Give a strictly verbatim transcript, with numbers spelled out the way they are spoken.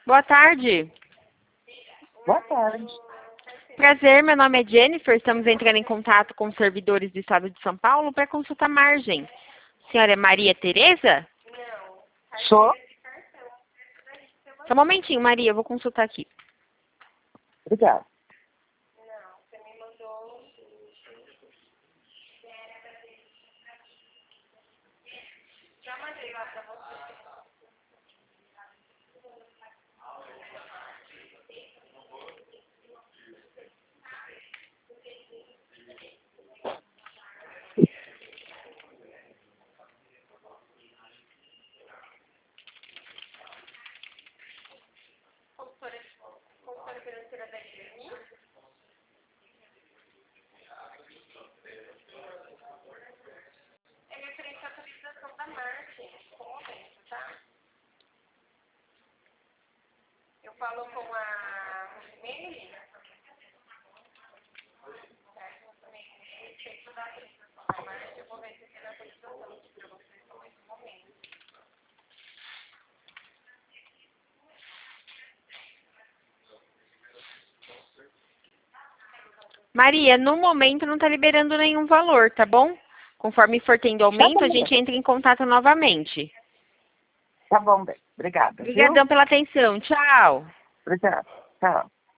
Boa tarde. Boa tarde. Prazer, meu nome é Jennifer. Estamos entrando em contato com os servidores do Estado de São Paulo para consultar margem. A senhora é Maria Tereza? Sou? Só um momentinho, Maria, eu vou consultar aqui. Obrigada. Eu falo com a Rosemary. Eu vou ver se tem a atualização para vocês só mais um momento. Maria, no momento não está liberando nenhum valor, tá bom? Conforme for tendo aumento, Tá a bom, gente entra em contato novamente. Tá bom, bem. Obrigada, viu? Obrigadão pela atenção. Tchau. Obrigada. Tchau.